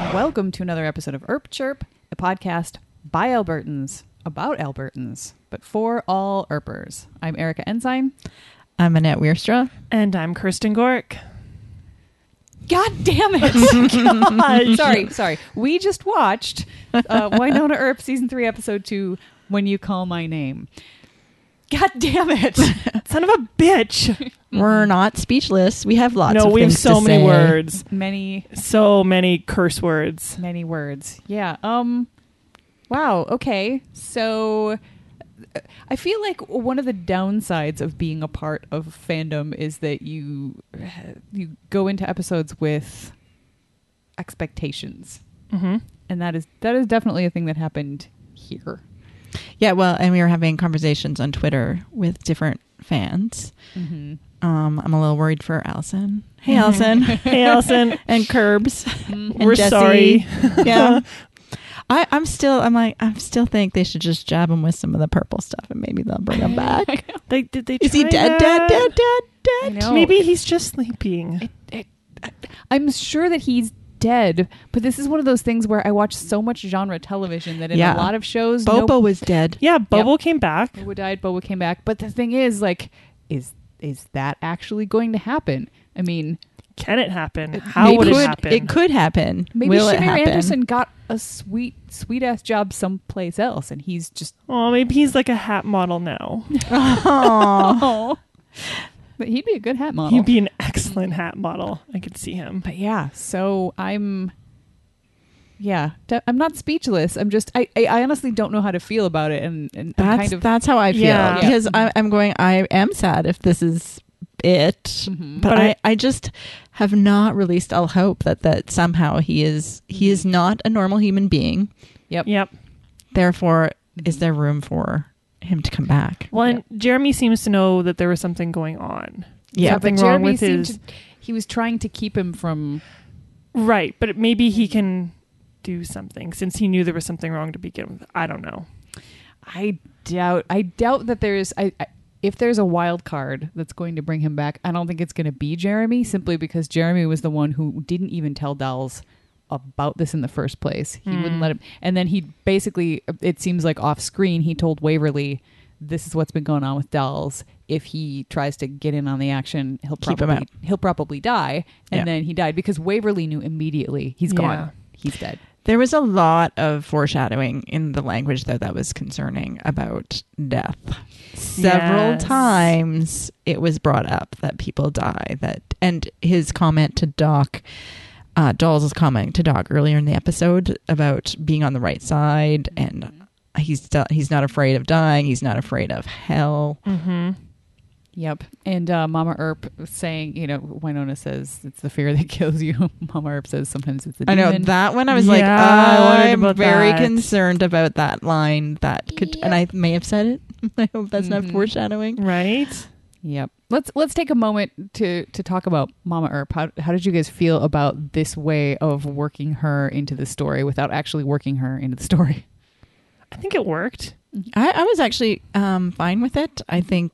Welcome to another episode of Erp Chirp, a podcast by Albertans, about Albertans, but for all Erpers. I'm Erica Ensign. I'm Annette Weerstra. And I'm Kirsten Gork. God damn it! Sorry. We just watched Wynonna Earp Season 3, Episode 2, When You Call My Name. God damn it! Son of a bitch. We're not speechless. We have lots of No, we have things so to many say. words. So many curse words. many words. Yeah. Wow. Okay. So I feel like one of the downsides of being a part of fandom is that you go into episodes with expectations. Mm-hmm. And that is definitely a thing that happened here. Yeah, well, and we were having conversations on Twitter with different fans. Mm-hmm. I'm a little worried for Allison. Hey, Allison. Hey, Allison. And Curbs. Mm-hmm. And We're Jesse. sorry. Yeah. I still think they should just jab him with some of the purple stuff and maybe they'll bring him back. Did they Is he try dead, that? I know. Maybe he's just sleeping. I'm sure that he's dead, but this is one of those things where I watch so much genre television that in a lot of shows, Bobo was dead. Yeah, Bobo came back. Bobo died, Bobo came back. But the thing is, like, is that actually going to happen? I mean, Can it happen? How would it happen? It could happen. maybe Will it Shamir happen? Anderson got a sweet ass job someplace else, and he's just Oh, maybe he's like a hat model now. Aw. But he'd be a good hat model. He'd be an excellent hat model. I could see him. But yeah, so I'm not speechless. I'm just I honestly don't know how to feel about it, and That's how I feel. Yeah. Because I am sad if this is it. Mhm. But I just have not released all hope that somehow he is not a normal human being. Yep. Therefore, is there room for him to come back? Well, and Jeremy seems to know that there was something going on. Yeah, Something but wrong Jeremy with seemed his... he was trying to keep him from. Right, but maybe he can do something since he knew there was something wrong to begin with. I don't know. I doubt that there's if there's a wild card that's going to bring him back, I don't think it's going to be Jeremy, simply because Jeremy was the one who didn't even tell Dolls about this in the first place. He wouldn't let him, and then he basically, it seems like off screen, he told Waverly, this is what's been going on with Dolls. If he tries to get in on the action, he'll Keep him out. probably die. And Yeah. then he died because Waverly knew immediately he's gone. Yeah. He's dead. There was a lot of foreshadowing in the language, though, that was concerning about death. Several Yes. times it was brought up that people die. And his comment to Doc, Dolls' comment to Doc earlier in the episode about being on the right side, and he's not afraid of dying. He's not afraid of hell. Mm-hmm. Yep. And Mama Earp saying, Wynonna says it's the fear that kills you. Mama Earp says sometimes it's the I demon. know that one. I was Yeah, like, I wondered I'm about very that. concerned about that line. That could, and I may have said it. I hope that's not Mhm. foreshadowing. Right? Yep. Let's take a moment to talk about Mama Earp. How did you guys feel about this way of working her into the story without actually working her into the story? I think it worked. I was actually fine with it. I think,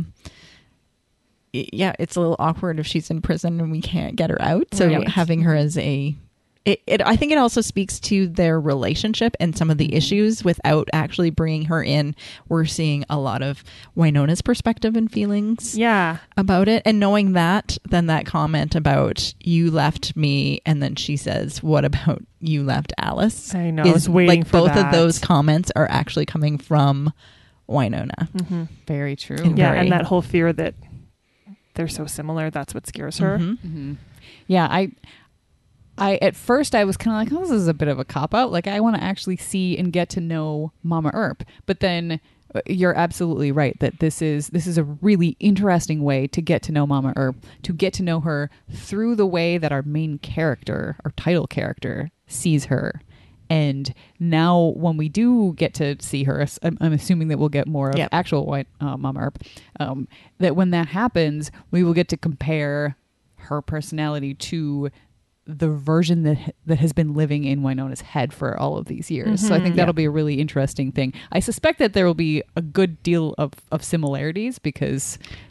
it's a little awkward if she's in prison and we can't get her out. So Right. having her as I think it also speaks to their relationship and some of the issues without actually bringing her in. We're seeing a lot of Wynonna's perspective and feelings Yeah. about it. And knowing that, then that comment about you left me, and then she says, what about you left Alice? I know. I was waiting like for both that. of those comments are actually coming from Wynonna. Mm-hmm. Very true. And Yeah, very- and that whole fear that they're so similar, that's what scares her. Mhm. Mm-hmm. Yeah, I at first I was kind of like, oh, this is a bit of a cop out. Like, I want to actually see and get to know Mama Earp. But then you're absolutely right that this is a really interesting way to get to know Mama Earp, to get to know her through the way that our main character, our title character, sees her. And now when we do get to see her, I'm assuming that we'll get more of actual Mama Earp, that when that happens, we will get to compare her personality to the version that has been living in Wynonna's head for all of these years. So I think that'll be a really interesting thing. I suspect that there will be a good deal of similarities because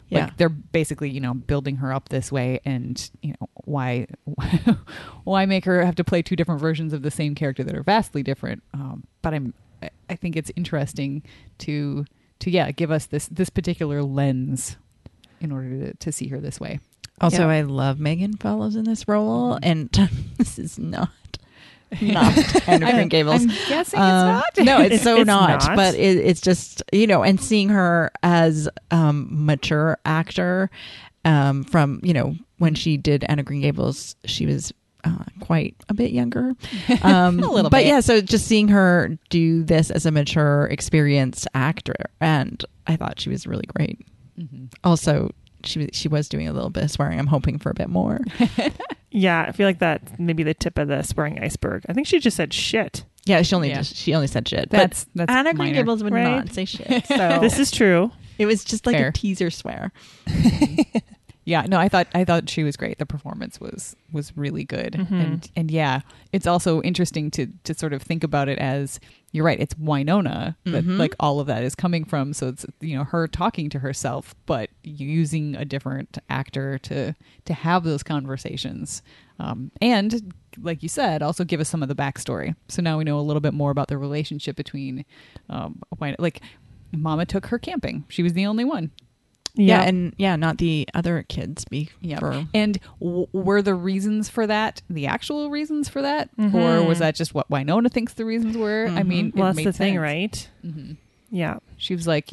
Yeah. Like they're basically, building her up this way, and why why make her have to play two different versions of the same character that are vastly different? But I think it's interesting to give us this particular lens in order to see her this way. Also, Yeah. I love Megan Follows in this role, and this is not Anne of Green Gables. I'm guessing it's not. No, it's so It's not. not. But it's just, and seeing her as mature actor from, when she did Anne of Green Gables, she was quite a bit younger. A little but bit. yeah, so just seeing her do this as a mature, experienced actor, and I thought she was really great. Mhm. Also, she was doing a little bit of swearing. I'm hoping for a bit more. Yeah, I feel like that's maybe the tip of the swearing iceberg. I think she just said shit. Yeah, she only said shit. That's but Anne of Green minor. Gables would Right? not say shit. So This is true. it was just like Fair. a teaser swear. Yeah, no, I thought she was great. The performance was really good, Mhm. and yeah, it's also interesting to sort of think about it as, you're right, it's Winona that Mhm. like all of that is coming from. So it's her talking to herself, but using a different actor to have those conversations, and like you said, also give us some of the backstory. So now we know a little bit more about the relationship between, like Mama took her camping. She was the only one. Yeah, and not the other kids. Yeah. For And were the reasons for that the actual reasons for that? Mhm. Or was that just what Winona thinks the reasons were? I Mhm. mean, Well, it that's made the thing, sense. right? hmm Yeah. She was like,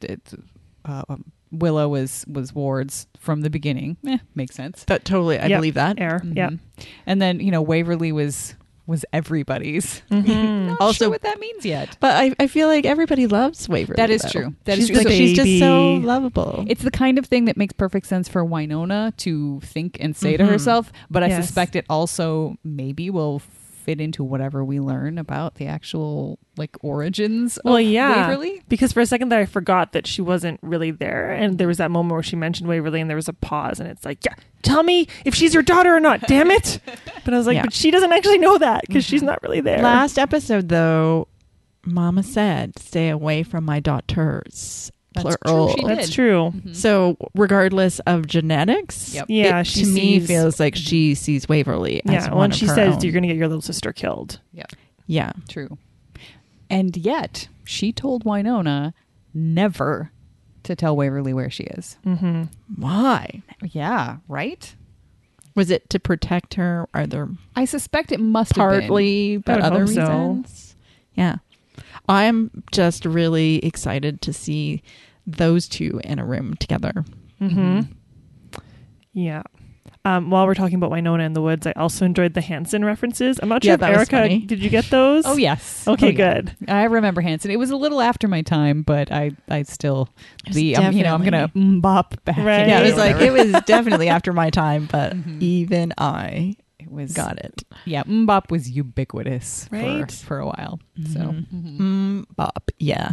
Willow was Ward's from the beginning. Makes sense. that totally, I Yep. believe that. Air. Yeah. Mhm. And then, Waverly was everybody's. Mhm. Not Also- sure what that means yet. But I feel like everybody loves Waverly. That is though. true. That She's is true. the So she's just so baby. lovable. it's the kind of thing that makes perfect sense for Winona to think and say to Mhm. herself, but I Yes. suspect it also maybe will fit into whatever we learn about the actual origins Well, of yeah. Waverly. Because for a second there, I forgot that she wasn't really there. And there was that moment where she mentioned Waverly and there was a pause. And it's like, yeah, tell me if she's your daughter or not, damn it. But I was like, Yeah. but she doesn't actually know that because she's not really there. Last episode, though, Mama said, "Stay away from my daughters." That's Plural. true, she did. That's true. Mhm. So, regardless of genetics, Yep. Yeah, it, she to me sees- feels like she sees Waverly as Yeah, one when of she her says own. you're going to get your little sister killed. Yeah, True. And yet, she told Winona never to tell Waverly where she is. Mm-hmm. why? Yeah, right? Was it to protect her? Are there I suspect it must have been. partly, but would other hope so. reasons? Yeah, I'm just really excited to see those two in a room together. Mm-hmm. Yeah. While we're talking about Winona in the Woods, I also enjoyed the Hanson references. I'm not sure Yeah, if that was Erica, funny. did you get those? Oh, yes. Okay, Oh, yeah. good. I remember Hanson. It was a little after my time, but I still It was I'm gonna definitely- bop back. Right. in Yeah, it was whatever. like it was definitely after my time, but Mhm. even I It was got it. Yeah, mbop was ubiquitous Right? for a while. So Mhm. mhm. Bop, yeah.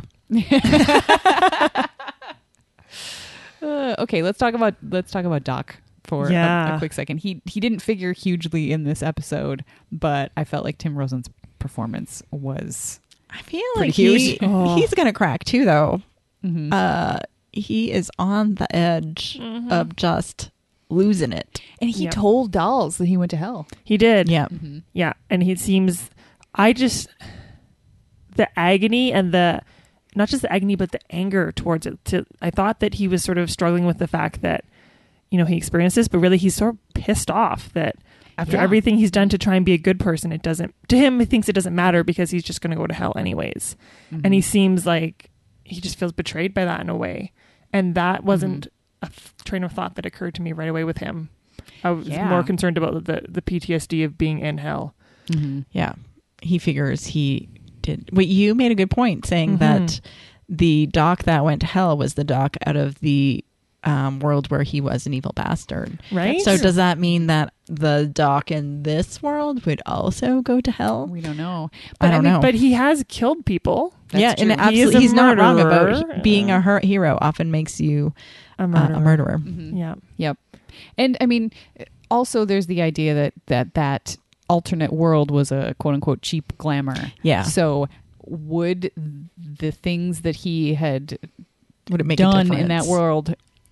Okay, let's talk about Doc for Yeah. a quick second. He didn't figure hugely in this episode, but I felt like Tim Rosen's performance was I feel Pretty like huge. Oh. he's gonna crack too, though. mhm. He is on the edge Mhm. of just losing it. and he Yep. told Dolls that he went to hell. He did. Yeah, Mm-hmm. Yeah, and he seems, the agony and not just the agony, but the anger towards it. I thought that he was sort of struggling with the fact that, he experienced this, but really he's sort of pissed off that after Yeah. everything he's done to try and be a good person, to him, he thinks it doesn't matter because he's just going to go to hell anyways. Mm-hmm. And he seems like he just feels betrayed by that in a way. And that wasn't a train of thought that occurred to me right away with him. I was Yeah. more concerned about the PTSD of being in hell. Mm-hmm. yeah. He figures he did. Wait, you made a good point saying Mhm. that the Doc that went to hell was the Doc out of the world where he was an evil bastard. Right? So does that mean that the Doc in this world would also go to hell? We don't know. I don't know. But he has killed people. That's yeah, true. and He is absolutely, a he's not wrong about murderer. being a hero. Often makes you A a murderer. murderer. Mhm. Yeah. Yep. And I mean, also there's the idea that alternate world was a quote unquote cheap glamour. Yeah. So would the things that he had Would it make a done difference? in that world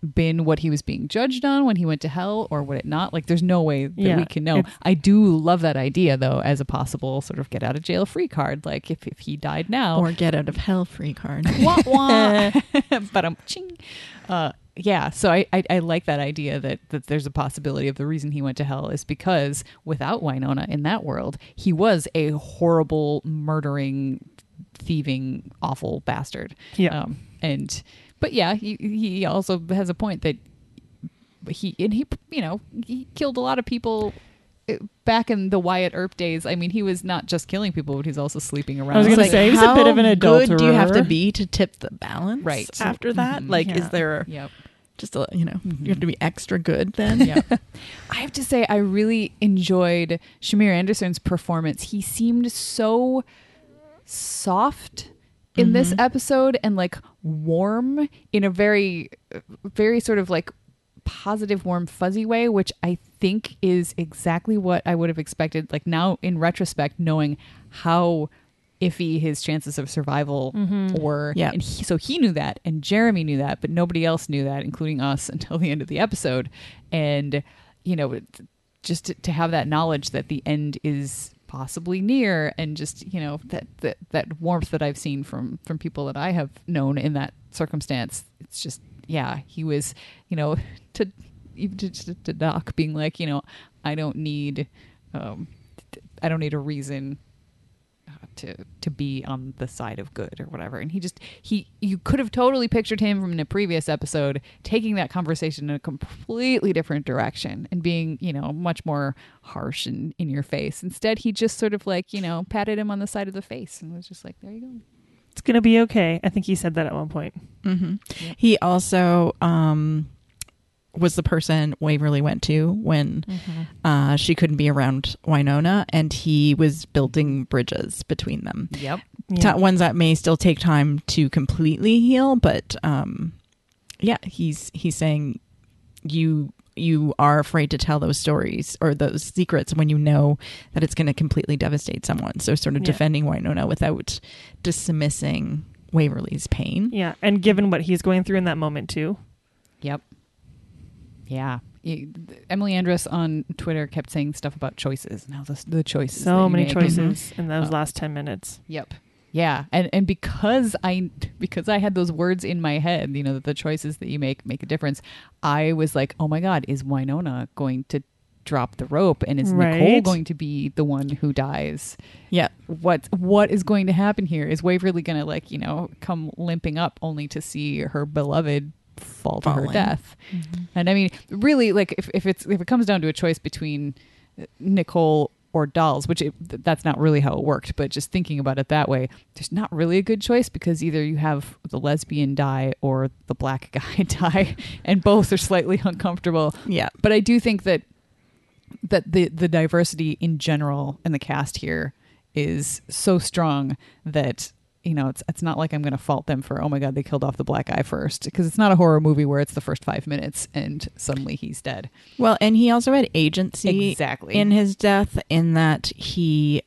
been what he was being judged on when he went to hell, or would it not? Like, there's no way that Yeah, we can know. it's- I do love that idea, though, as a possible sort of get out of jail free card. Like, if he died now, Or get out of hell free card. wah, wah. But ching. Yeah, so I like that idea that there's a possibility of the reason he went to hell is because without Winona in that world, he was a horrible, murdering, thieving, awful bastard. Yeah. But yeah, he also has a point that he killed a lot of people back in the Wyatt Earp days. I mean, he was not just killing people, but he's also sleeping around. I was gonna say, he was a bit of an how adulterer. good do you have to be to tip the balance Right. after that? Mhm. Like, Yeah. is there Yep. just a, you have to be extra good then? Yeah. I have to say, I really enjoyed Shamir Anderson's performance. He seemed so soft in this episode and like warm in a very, very sort of like positive, warm, fuzzy way, which I think is exactly what I would have expected. Like now in retrospect, knowing how iffy his chances of survival were. Yeah. And so he knew that, and Jeremy knew that, but nobody else knew that, including us, until the end of the episode. And, just to have that knowledge that the end is possibly near, and just, that warmth that I've seen from people that I have known in that circumstance, it's just, yeah, he was, to Doc being like, I don't need a reason to be on the side of good or whatever. And you could have totally pictured him from a previous episode taking that conversation in a completely different direction and being, much more harsh and in your face. Instead, he just sort of like, patted him on the side of the face and was just like, there you go. It's gonna be okay. I think he said that at one point. Mm-hmm. Yep. He also was the person Waverly went to when she couldn't be around Winona, and he was building bridges between them. Yep. Yeah. Ones that may still take time to completely heal, but he's saying you are afraid to tell those stories or those secrets when you know that it's going to completely devastate someone. So sort of defending Winona without dismissing Waverly's pain. Yeah, and given what he's going through in that moment too. Yep. Yeah. Emily Andress on Twitter kept saying stuff about choices. Now the choices. that So you many make. choices in those last 10 minutes. Yep. Yeah. And because I had those words in my head, that the choices that you make a difference, I was like, oh my God, is Winona going to drop the rope? And is Nicole Right. going to be the one who dies? Yeah. What is going to happen here? Is Waverly going to come limping up only to see her beloved fall to her Falling. death? And I mean, really, like if it comes down to a choice between Nicole or Dolls, which that's not really how it worked, but just thinking about it that way, there's not really a good choice, because either you have the lesbian die or the black guy die, and both are slightly uncomfortable. Yeah. But I do think that the diversity in general in the cast here is so strong that it's not like I'm going to fault them for, oh my God, they killed off the black guy first, because it's not a horror movie where it's the first 5 minutes and suddenly he's dead. Well, and he also had agency Exactly. in his death, in that he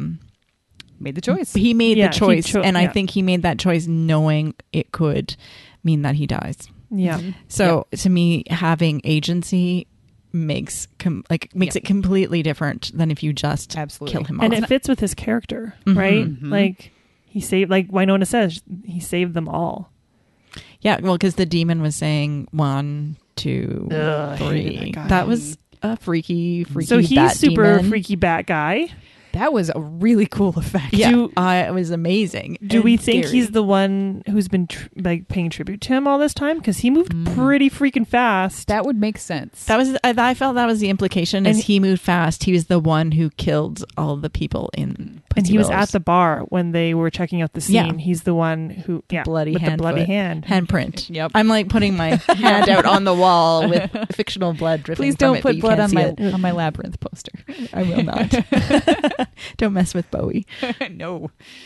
Made the choice. he made Yeah, the choice, he and I yeah. think he made that choice knowing it could mean that he dies. Yeah. So to me, having agency makes it completely different than if you just Absolutely. kill him off. And it fits with his character, Mhm. right? Mhm. Like he saved, like Winona says, he saved them all. Yeah, well, because the demon was saying 1, 2, Ugh, I hated 3. that guy. That was a freaky. So he's bat super demon. freaky bat guy. That was a really cool effect. Yeah, Do- it was amazing. Do and we think scary. he's the one who's been paying tribute to him all this time? Because he moved pretty freaking fast. That would make sense. That was. I felt that was the implication. And Is he moved fast? He was the one who killed all the people in. and he was Pussy at the bar when they were checking out the scene. Yeah. He's the one who bloody with hand the bloody foot. hand. handprint. Yep. I'm like putting my hand out on the wall with fictional blood dripping. Please from don't it, but put you blood can't on see my Labyrinth poster. it. I will not. Don't mess with Bowie. No.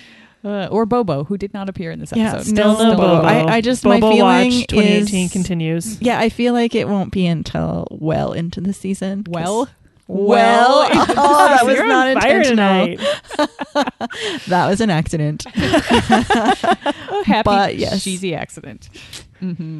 Or Bobo, who did not appear in this Yeah, episode. Still no Bobo. I just Bobo my feeling watch 2018 is continues. Yeah, I feel like it won't be until well into the season. 'cause- Well, Well, oh, that was You're not on fire intentional. tonight. That was an accident. a happy, But yes. cheesy accident. Mm-hmm.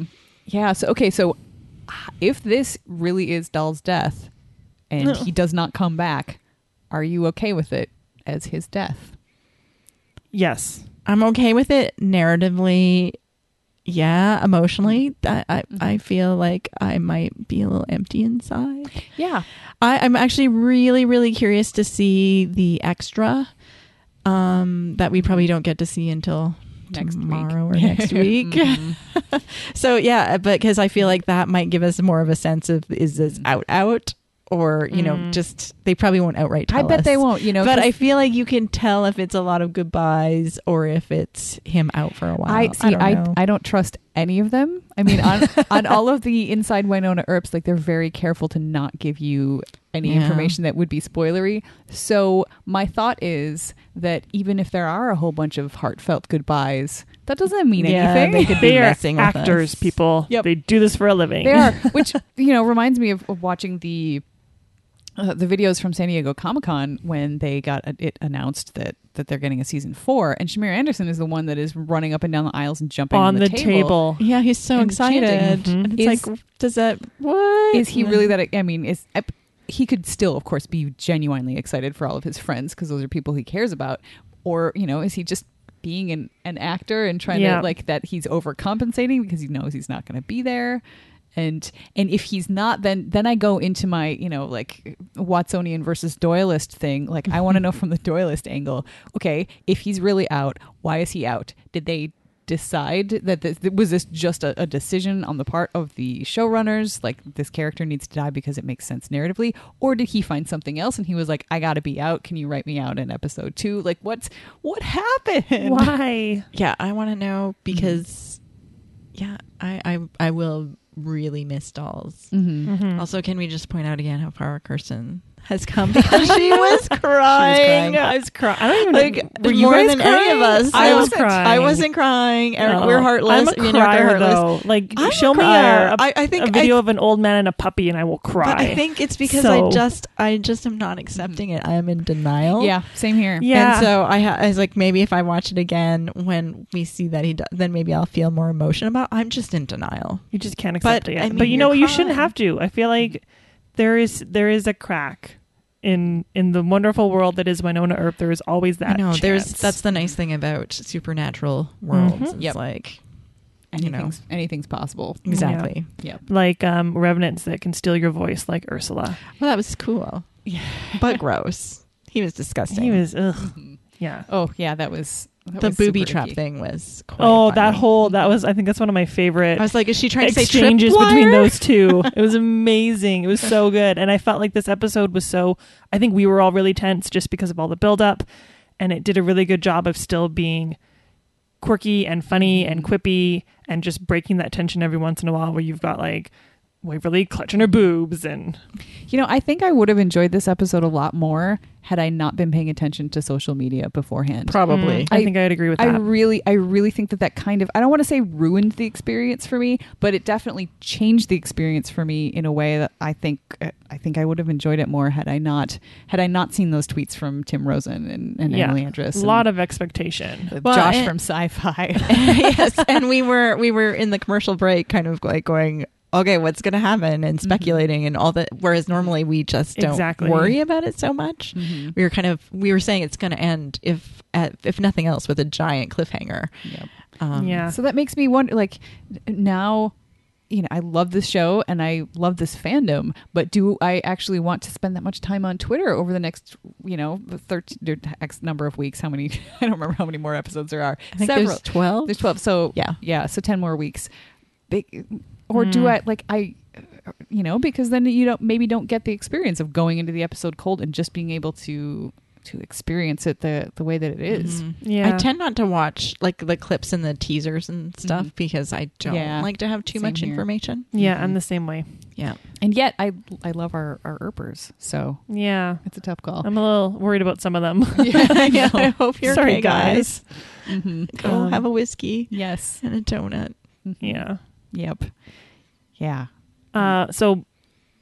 Yeah. So if this really is Dahl's death and he does not come back, are you okay with it as his death? Yes. I'm okay with it narratively. Yeah, emotionally, I feel like I might be a little empty inside. Yeah. I'm actually really, really curious to see the extra that we probably don't get to see until tomorrow or next week. So yeah, but because I feel like that might give us more of a sense of, is this out or just, they probably won't outright tell I bet us. they won't, but I feel like you can tell if it's a lot of goodbyes or if it's him out for a while. I don't trust any of them. I mean, on all of the Inside Winona Earps, like, they're very careful to not give you any information that would be spoilery. So my thought is that even if there are a whole bunch of heartfelt goodbyes, that doesn't mean anything. They could be They are messing with actors, us. people. Yep. They do this for a living. They are, which reminds me of watching the videos from San Diego Comic-Con when they got it announced that they're getting a season 4, and Shamir Anderson is the one that is running up and down the aisles and jumping on on the table. Yeah, he's so And excited. chanting. And it's like, does that, what? Is he really that? I mean, he could still, of course, be genuinely excited for all of his friends because those are people he cares about, or is he just being an actor and trying to, like, that he's overcompensating because he knows he's not going to be there? And if he's not, then I go into my, like, Watsonian versus Doyleist thing. Like, I want to know from the Doyleist angle, okay, if he's really out, why is he out? Did they decide that was this just a decision on the part of the showrunners, like, this character needs to die because it makes sense narratively? Or did he find something else and he was like, I gotta be out, can you write me out in episode 2? Like, what happened? Why? Yeah, I want to know because, I will really miss Dolls. Also, can we just point out again how far Kirsten has come because she was crying. I was crying. I don't even like, were you more guys than crying? any of us. I was crying. I wasn't crying. Eric, we're heartless. I'm a Me and Eric are crier heartless. though. Like, I'm show a me crier. a I think video of an old man and a puppy, and I will cry. But I think it's because I just am not accepting it. I am in denial. Yeah, same here. Yeah. And so I was like, maybe if I watch it again when we see that he does, then maybe I'll feel more emotion about it. I'm just in denial. You just can't accept But, it. I mean, But you know you're what? You crying. shouldn't have to. I feel like there is a crack in the wonderful world that is Winona Earp. There is always that. I know. chance. That's the nice thing about supernatural worlds. It's Yep. like, anything's possible. exactly. Yep. like revenants that can steal your voice, like Ursula. Well, that was cool. Yeah. But gross. He was disgusting. He was yeah. Oh yeah, that was the booby super trap icky. thing was quite Oh, funny. that was I think that's one of my favorite I was like, is she trying to say exchanges tripwire? between those two. It was amazing. It was so good. And I felt like this episode was I think we were all really tense just because of all the buildup, and it did a really good job of still being quirky and funny and quippy and just breaking that tension every once in a while where you've got like Waverly clutching her boobs and I think I would have enjoyed this episode a lot more had I not been paying attention to social media beforehand. Probably. I think I'd agree with that. I really think that kind of, I don't want to say ruined the experience for me, but it definitely changed the experience for me in a way that I think I would have enjoyed it more had I not seen those tweets from Tim Rosen and Emily Andress. A lot of expectation. Josh from Sci-Fi. Yes, and we were in the commercial break kind of like going, okay, what's going to happen, and speculating and all that, whereas normally we just don't worry about it so much. We were saying it's going to end if nothing else with a giant cliffhanger. Yep. So that makes me wonder, like, now, I love this show and I love this fandom, but do I actually want to spend that much time on Twitter over the next, 13 X number of weeks? How many? I don't remember how many more episodes there are. I think there's 12. There's 12. So so 10 more weeks. Or do I because then you don't get the experience of going into the episode cold and just being able to experience it the way that it is. Yeah. I tend not to watch like the clips and the teasers and stuff because I don't like to have too much information. Yeah, I'm the same way. Yeah. And yet I love our Earpers, so Yeah. it's a tough call. I'm a little worried about some of them. Yeah, I hope you're Sorry, okay, guys. Go Have have a whiskey yes. and a donut. Yeah. Yep. Yeah. So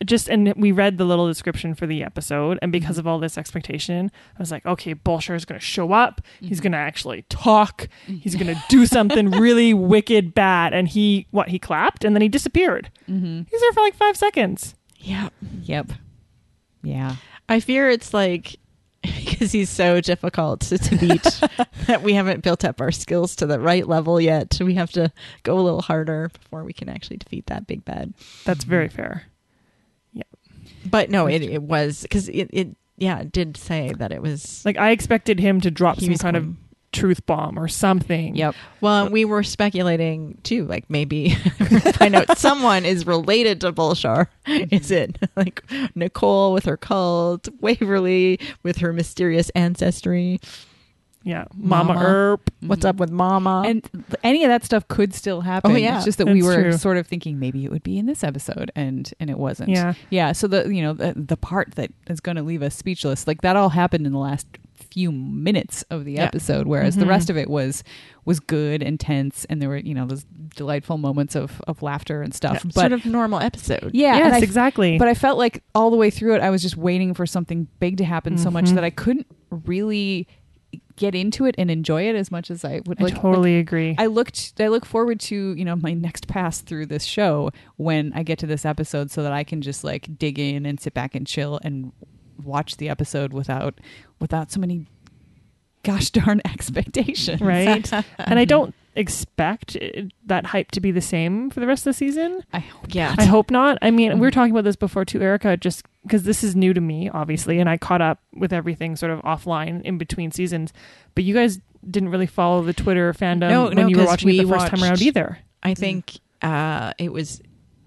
and we read the little description for the episode, and because of all this expectation, I was like, okay, Bolshar is going to show up. He's going to actually talk. He's going to do something really wicked bad. And he clapped and then he disappeared. He's there for like 5 seconds. Yeah. Yep. Yeah. I fear it's like because he's so difficult to beat that we haven't built up our skills to the right level yet. We have to go a little harder before we can actually defeat that big bad. That's very fair. Yeah. But no, it was because it did say that it was like I expected him to drop he some was kind of truth bomb or something. Yep. Well, we were speculating too, like maybe find out someone is related to Bolshar. Is it like Nicole with her cult, Waverly with her mysterious ancestry? Yeah. Mama Earp. What's up with Mama? And any of that stuff could still happen. Oh, yeah. It's just that we That's were true. sort of thinking maybe it would be in this episode and it wasn't. Yeah. Yeah. So the part that is going to leave us speechless, like that all happened in the last few minutes of the episode, whereas the rest of it was good and tense, and there were those delightful moments of laughter and stuff. Yeah, but sort of normal episode. yeah, Yes, and exactly. But I felt like all the way through it, I was just waiting for something big to happen so much that I couldn't really get into it and enjoy it as much as I would. I totally agree. I look forward to my next pass through this show when I get to this episode, so that I can just like dig in and sit back and chill and watch the episode without so many gosh darn expectations. Right. And I don't expect that hype to be the same for the rest of the season. I hope. Yeah. I hope not. I mean, we were talking about this before too, Erica, just because this is new to me, obviously, and I caught up with everything sort of offline in between seasons. But you guys didn't really follow the Twitter fandom when you were 'cause watching it the we first time around watched- either. I think it was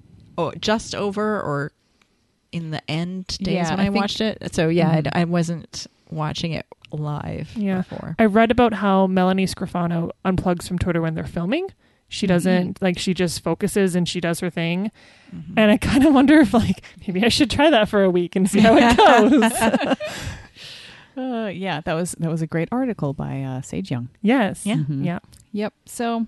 just over or in the end days Yeah, when I I think- watched it. So yeah, I wasn't watching it live before. I read about how Melanie Scrofano unplugs from Twitter when they're filming. She doesn't she just focuses and she does her thing. And I kind of wonder if maybe I should try that for a week and see how it goes. Yeah, that was a great article by Sage Young. Yes. Yeah. Yeah. Yep. So,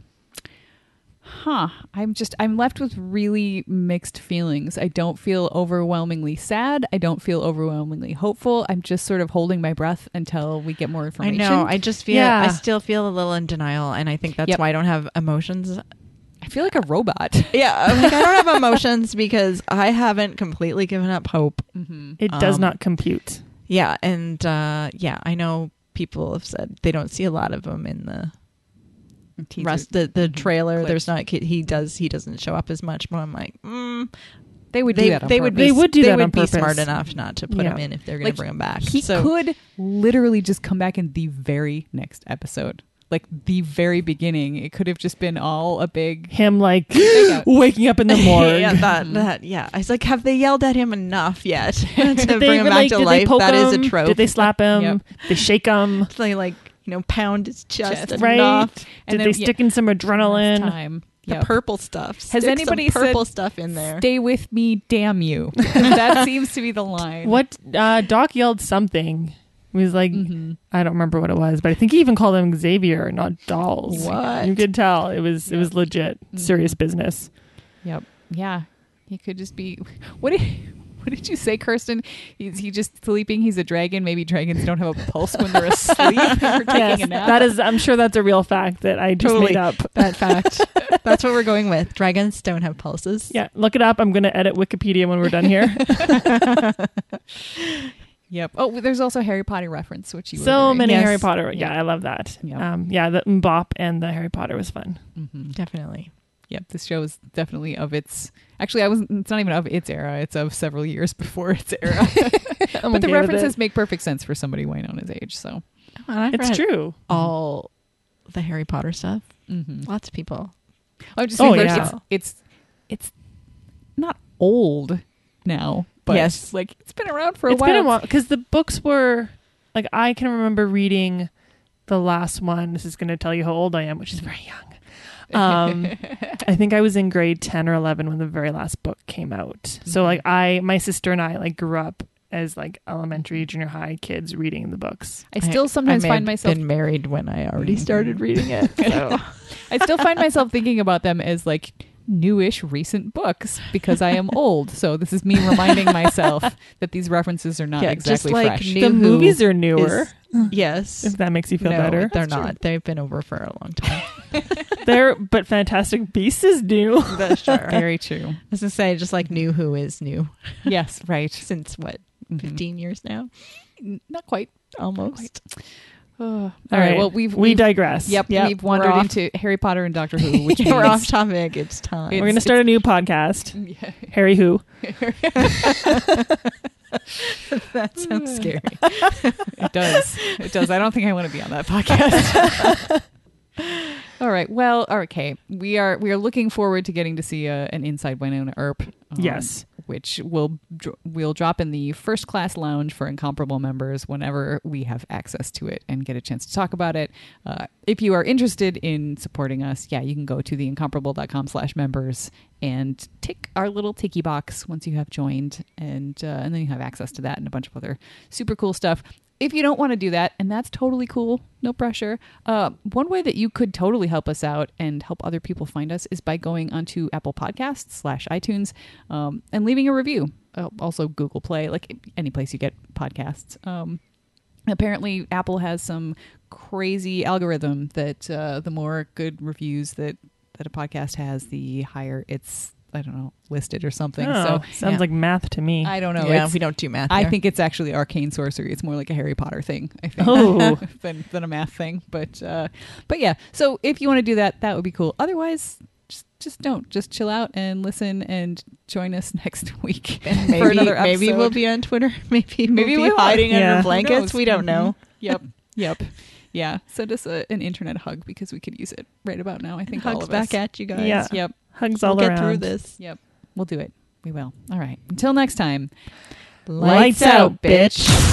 I'm left with really mixed feelings. I don't feel overwhelmingly sad. I don't feel overwhelmingly hopeful. I'm just sort of holding my breath until we get more I information. know. I just feel Yeah. I still feel a little in denial, and I think that's why I don't have emotions. I feel like a robot. Yeah, I don't have emotions because I haven't completely given up hope. It does not compute. Yeah, and I know people have said they don't see a lot of them in the rest the trailer. clips. There's not he doesn't show up as much, but I'm like They would do that on they would purpose. They would do that on be purpose. smart enough not to put him in if they're going to bring him back. He could literally just come back in the very next episode. Like the very beginning. It could have just been all a big... Him waking up in the morgue. I was like, have they yelled at him enough yet to Did bring him back to did life? They poke That is him? a trope. Did they slap him? Yep. Did they shake him? They pound his chest Right? enough. Did And they then, stick in some adrenaline? Time. The Yep. purple stuff. Has Stick anybody some purple said, stuff in there? Stay with me, damn you. That seems to be the line. What Doc yelled something. He was like, I don't remember what it was, but I think he even called him Xavier, not Dolls. What? You could tell it was legit, serious business. Yep. Yeah. He could just be... What did you say, Kirsten? He just sleeping? He's a dragon? Maybe dragons don't have a pulse when they're asleep or taking a nap? That is, I'm sure that's a real fact that I just made up. That fact. That's what we're going with. Dragons don't have pulses. Yeah, look it up. I'm going to edit Wikipedia when we're done here. Yep. Oh, there's also a Harry Potter reference, which you were So very- many Yes. Harry Potter. Yeah. Yeah, I love that. Yep. The Mbop and the Harry Potter was fun. Definitely. Yep. This show is definitely of its... Actually, it's not even of its era. It's of several years before its era. But the references make perfect sense for somebody Wynonna's age. So It's true. All the Harry Potter stuff. mm-hmm. Lots of people. I'm just saying, yeah. it's not old now, but Yes. it's been around for a It's while. been a while because the books were I can remember reading the last one. This is going to tell you how old I am, which is very young. I think I was in grade 10 or 11 when the very last book came out. So my sister and I grew up as elementary, junior high kids reading the books. I still sometimes find myself been married when I already started reading it. So I still find myself thinking about them as newish recent books because I am old. So this is me reminding myself that these references are not Yeah, exactly just like fresh. New The Who movies are newer. Yes. If that makes you feel No, better. they're That's true. not. They've been over for a long time. But Fantastic Beasts is new. That's sure. I Very true. was going to say, just like New Who is new Yes, right. since what, Mhm. 15 years now? Not quite. Almost. All right. Well, we digress. Yep, Yep, we've wandered we're off. into Harry Potter and Doctor Who, which We're off means topic. It's time. We're going to start a new podcast. Yeah. Harry Who. That sounds scary. It does. It does. I don't think I want to be on that podcast. All right. Well, okay. We are looking forward to getting to see an Inside Winona Earp. Yes. Which we'll drop in the first class lounge for Incomparable members whenever we have access to it and get a chance to talk about it. If you are interested in supporting us, you can go to theincomparable.com/members and tick our little ticky box once you have joined, and then you have access to that and a bunch of other super cool stuff. If you don't want to do that, and that's totally cool, no pressure, one way that you could totally help us out and help other people find us is by going onto Apple Podcasts /iTunes and leaving a review. Also Google Play, like any place you get podcasts. Apparently, Apple has some crazy algorithm that the more good reviews that a podcast has, the higher it's, I don't know, listed or something. Oh, So sounds like math to me. I don't know. Yeah, It's- we don't do math I here. think it's actually arcane sorcery. It's more like a Harry Potter thing, I think, Oh. than a math thing. But yeah. So if you want to do that, that would be cool. Otherwise, just don't. Just chill out and listen and join us next week And for another episode. maybe we'll be on Twitter. Maybe we we'll be will. hiding Yeah. under Who blankets. knows? We don't know. Yep. Yeah. Send us an internet hug because we could use it right about now. I think all Hugs of back us. at you guys. Yeah. Yep. Hugs We'll all get around. through this. Yep. We'll do it. We will. All right. Until next time. Lights out, bitch.